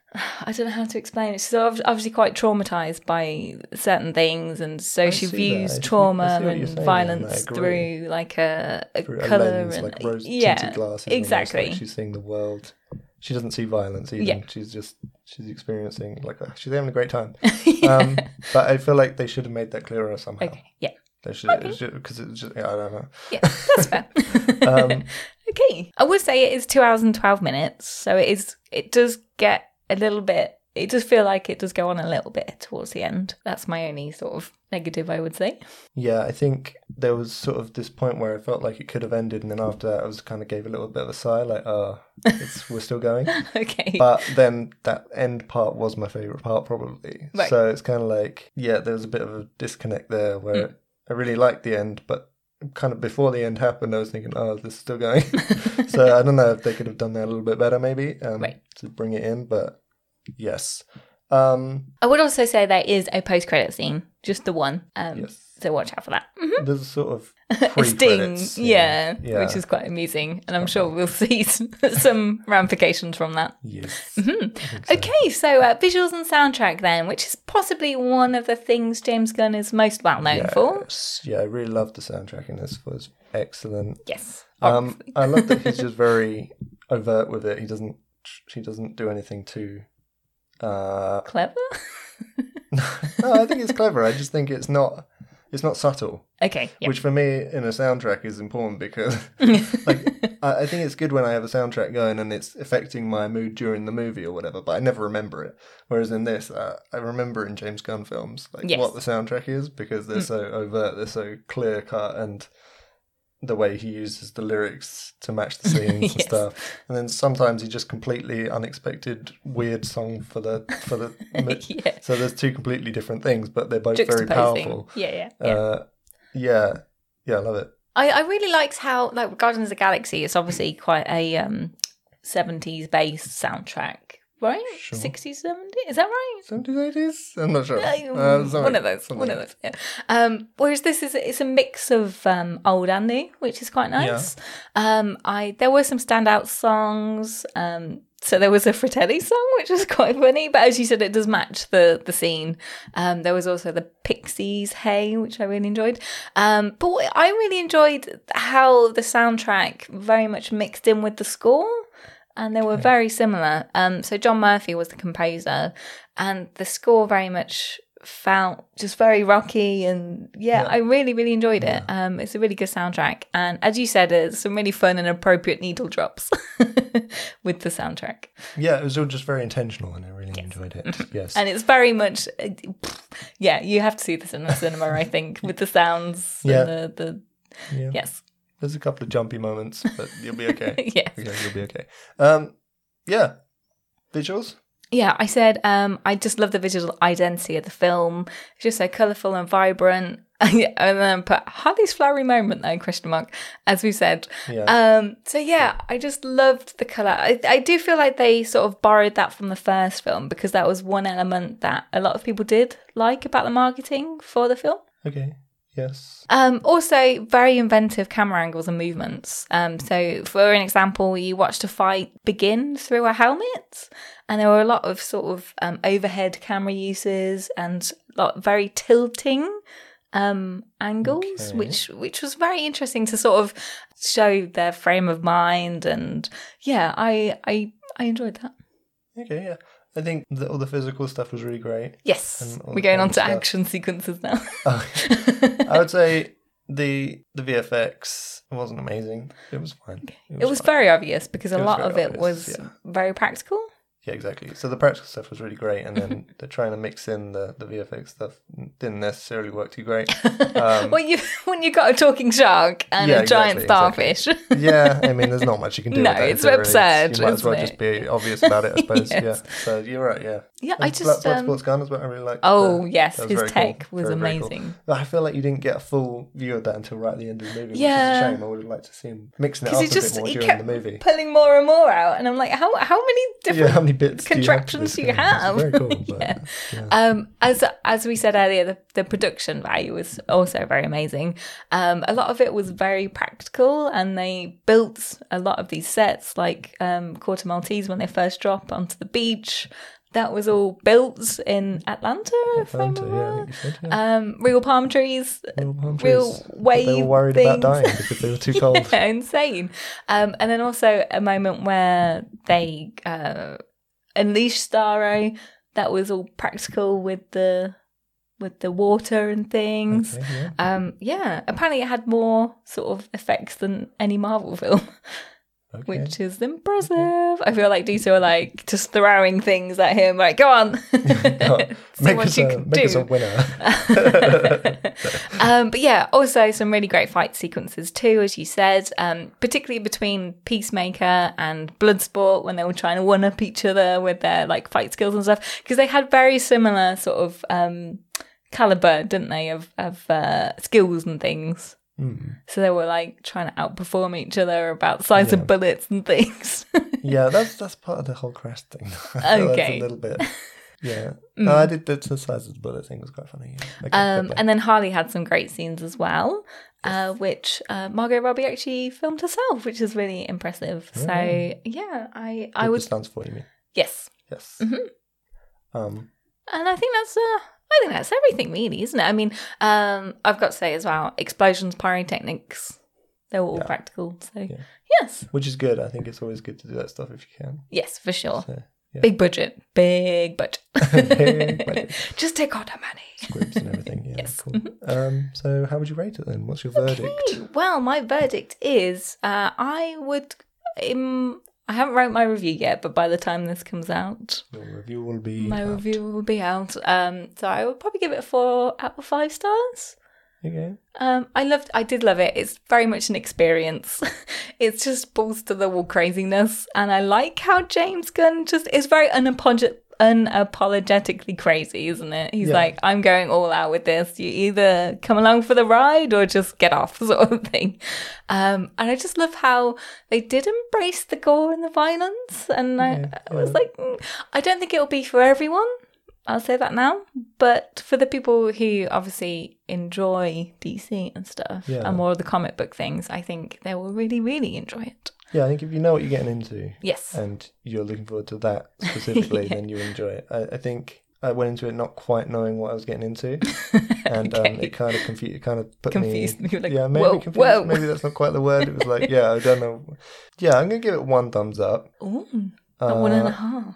I don't know how to explain it. She's obviously quite traumatized by certain things, and so she views trauma and violence through like a color lens, and like rose-tinted glasses. Exactly. Like she's seeing the world. She doesn't see violence even. Yeah. She's experiencing she's having a great time. But I feel like they should have made that clearer somehow. Okay. Yeah. They should because it's just I don't know. Yeah, that's fair. Okay. I would say it is 2 hours and 12 minutes, so it does get a little bit. It does feel like it does go on a little bit towards the end. That's my only sort of negative, I would say. Yeah, I think there was sort of this point where I felt like it could have ended, and then after that, I was kind of gave a little bit of a sigh, like, we're still going. Okay. But then that end part was my favourite part, probably. Right. So it's kind of like, yeah, there was a bit of a disconnect there where I really liked the end, but kind of before the end happened, I was thinking, this is still going. So I don't know if they could have done that a little bit better, maybe, to bring it in, but yes. I would also say there is a post-credit scene, just the one. Yes. So watch out for that. Mm-hmm. There's a sort of a sting, yeah, which is quite amusing, and I'm sure we'll see some ramifications from that. Yes. Mm-hmm. So. Okay, so visuals and soundtrack then, which is possibly one of the things James Gunn is most well known for. Yeah, I really love the soundtrack in this. Was excellent. Yes. I love that he's just very overt with it. He doesn't do anything too clever. No, I think it's clever. I just think it's not subtle. Okay. Yep. Which for me in a soundtrack is important because I think it's good when I have a soundtrack going and it's affecting my mood during the movie or whatever, but I never remember it. Whereas in this, I remember in James Gunn films what the soundtrack is because they're so overt, they're so clear cut, and the way he uses the lyrics to match the scenes and stuff. And then sometimes he just completely unexpected weird song for the so there's two completely different things, but they're both very powerful. Yeah, I love it. I really liked how, like, Guardians of the Galaxy is obviously quite a 70s based soundtrack. Right? Sure. 60s, 70s? Is that right? 70s, 80s? I'm not sure. One of those, yeah. Whereas this it's a mix of old and new, which is quite nice. Yeah. There were some standout songs. So there was a Fratelli song, which was quite funny, but as you said, it does match the scene. There was also the Pixies, Hey, which I really enjoyed. But I really enjoyed how the soundtrack very much mixed in with the score. And they were very similar. So John Murphy was the composer, and the score very much felt just very rocky. And I really, really enjoyed it. It's a really good soundtrack. And as you said, it's some really fun and appropriate needle drops with the soundtrack. Yeah, it was all just very intentional, and I really enjoyed it. Yes. And it's very much, you have to see this in the cinema, I think, with the sounds and the yes. There's a couple of jumpy moments, but you'll be okay. Yes. Okay, you'll be okay. Visuals? Yeah, I said I just love the visual identity of the film. It's just so colourful and vibrant. And then put Harley's flowery moment though, ? As we said. Yeah. I just loved the colour. I do feel like they sort of borrowed that from the first film because that was one element that a lot of people did like about the marketing for the film. Okay. Yes. Also, very inventive camera angles and movements. So, for an example, you watched a fight begin through a helmet, and there were a lot of sort of overhead camera uses and a lot of very tilting angles, which was very interesting to sort of show their frame of mind. And I enjoyed that. Okay, yeah. I think all the physical stuff was really great. Yes, we're going on to action sequences now. I would say the VFX wasn't amazing. It was fine. It was very obvious because a lot of it was very practical. Yeah, exactly. So the practical stuff was really great, and then they're trying to mix in the VFX stuff didn't necessarily work too great. When you got a talking shark and a giant starfish. Exactly. Yeah, I mean, there's not much you can do with that. No, it's absurd. You might as well just be obvious about it, I suppose. Yes. Yeah. So you're right, yeah. Yeah, and I just... Bloodsport's Gun is what I really liked. Oh, yes, his tech was amazing. Cool. I feel like you didn't get a full view of that until right at the end of the movie, which is a shame. I would have liked to see him mixing it up a bit more during the movie. Pulling more and more out, and I'm like, how many different bits contraptions do you have? It's very cool. As we said earlier, the production value was also very amazing. A lot of it was very practical, and they built a lot of these sets, like Corto Maltese when they first drop onto the beach. That was all built in Atlanta, if I remember. Yeah, I think you said, yeah. Real palm trees, real wave They were worried things. about dying because they were too cold. Yeah, insane. And then also a moment where they unleashed Starro. That was all practical with the water and things. Okay, yeah. Apparently it had more sort of effects than any Marvel film. Okay. Which is impressive. Okay. I feel like DC are like just throwing things at him, like, go on. Make us a winner. But yeah, also some really great fight sequences too, as you said, particularly between Peacemaker and Bloodsport when they were trying to one-up each other with their like fight skills and stuff, because they had very similar sort of caliber, didn't they, of skills and things. So they were like trying to outperform each other about the size of bullets and things. Yeah, that's part of the whole Crest thing. Okay. That's a little bit. Yeah. No, I did the size of the bullet thing was quite funny. Yeah. And then Harley had some great scenes as well, which Margot Robbie actually filmed herself, which is really impressive. So I would. The stunts for you mean? Yes. Yes. Mm-hmm. And I think that's everything, really, isn't it? I mean, I've got to say as well, explosions, pyrotechnics, they were all practical. So, yes. Which is good. I think it's always good to do that stuff if you can. Yes, for sure. So, yeah. Big budget. Big budget. Just take all the money. Scripts and everything. Yeah, yes. Cool. So how would you rate it then? What's your verdict? Well, my verdict is I haven't wrote my review yet, but by the time this comes out, your review will be review will be out. So I would probably give it 4 out of 5 stars. Okay. I did love it. It's very much an experience. It's just balls to the wall craziness, and I like how James Gunn just is very unapologetically crazy, isn't it? He's like, I'm going all out with this. You either come along for the ride or just get off, sort of thing. And I just love how they did embrace the gore and the violence. And I was like, I don't think it'll be for everyone. I'll say that now. But for the people who obviously enjoy DC and stuff and more of the comic book things, I think they will really, really enjoy it. Yeah, I think if you know what you're getting into, yes, and you're looking forward to that specifically, then you'll enjoy it. I think I went into it not quite knowing what I was getting into, and it kind of confused me. Like, yeah, maybe whoa, confused. Whoa. Maybe that's not quite the word. It was like, yeah, I don't know. Yeah, I'm gonna give it 1 thumbs up. Ooh, not 1.5.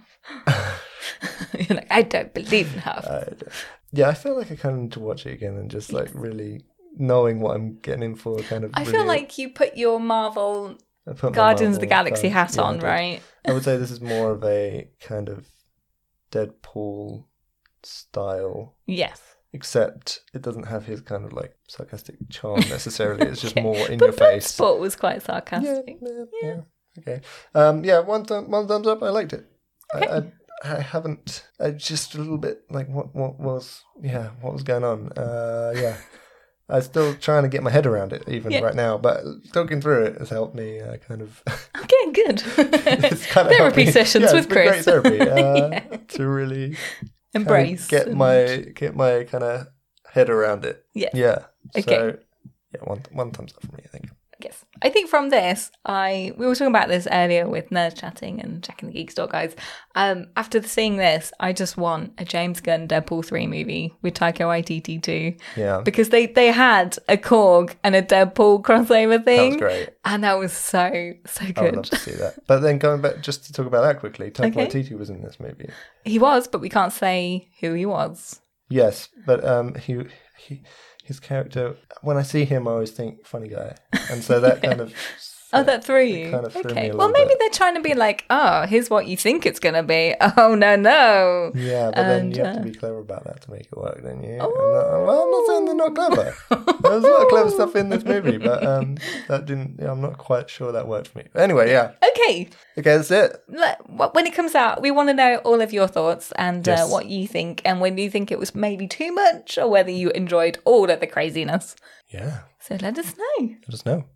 You're like, I don't believe in half. Yeah, I feel like I kind of need to watch it again and just like really knowing what I'm getting in for. Kind of. I feel like you put your Marvel Guardians of the Galaxy hat on, right? I would say this is more of a kind of Deadpool style. Yes. Except it doesn't have his kind of like sarcastic charm necessarily. It's just more in your face. Bloodsport was quite sarcastic. Yeah. Okay. 1 thumbs up. I liked it. Okay. I haven't. Just a little bit like what was going on. I'm still trying to get my head around it even right now, but talking through it has helped me kind of. Okay, good. It's kind of therapy sessions with Chris. Great therapy to really embrace, get my kind of head around it. Yeah. Okay. So, one thumbs up for me, I think. Yes. I think from this, we were talking about this earlier with Nerd Chatting and Jack and the Geek Store guys. After seeing this, I just want a James Gunn Deadpool 3 movie with Taika Waititi too. Yeah. Because they had a Korg and a Deadpool crossover thing. That was great. And that was so good. I would love to see that. But then going back, just to talk about that quickly, Taika Waititi was in this movie. He was, but we can't say who he was. Yes, but his character, when I see him, I always think funny guy, and so that kind of that threw you. Kind of threw me a well, maybe they're trying to be like, oh, here's what you think it's gonna be. Oh no. Yeah, but then you have to be clever about that to make it work, don't you? Well, I'm not saying they're not clever. There's a lot of clever stuff in this movie, but that didn't. Yeah, I'm not quite sure that worked for me. But anyway, yeah. Okay, that's it. When it comes out, we want to know all of your thoughts and what you think, and whether you think it was maybe too much or whether you enjoyed all of the craziness. Yeah. So let us know. Let us know.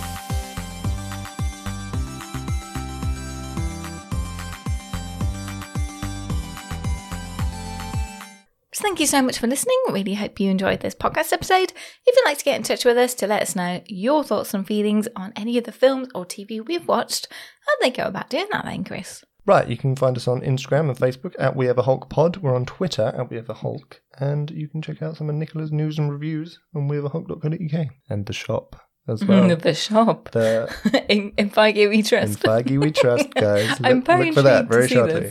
Thank you so much for listening. Really hope you enjoyed this podcast episode. If you'd like to get in touch with us to let us know your thoughts and feelings on any of the films or TV we've watched, how'd they go about doing that then, Chris? Right, you can find us on Instagram and Facebook at We Have a Hulk Pod. We're on Twitter at We Have a Hulk. And you can check out some of Nicola's news and reviews on wehaveahulk.co.uk. And the shop as well. The shop. In Feige We Trust. In Feige We Trust, guys. I'm very look for that very shortly.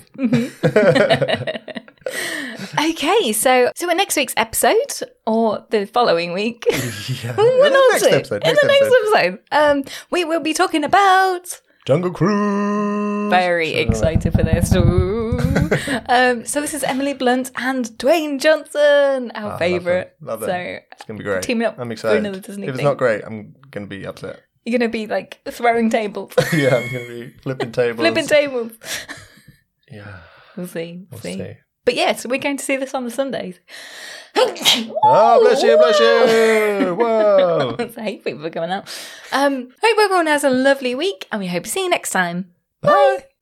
Okay, so in next week's episode, or the following week, yeah. In the next episode, we will be talking about Jungle Cruise. Very excited for this. So this is Emily Blunt and Dwayne Johnson, our favourite. Love it. So it's going to be great. Teaming up I'm excited. for another Disney if it's thing. not great, I'm going to be upset. You're going to be like throwing tables. Yeah, I'm going to be flipping tables. Yeah. We'll see. We'll see. But yes, we're going to see this on the Sundays. Oh, bless you. Whoa. I hate people coming out. Hope everyone has a lovely week, and we hope to see you next time. Bye.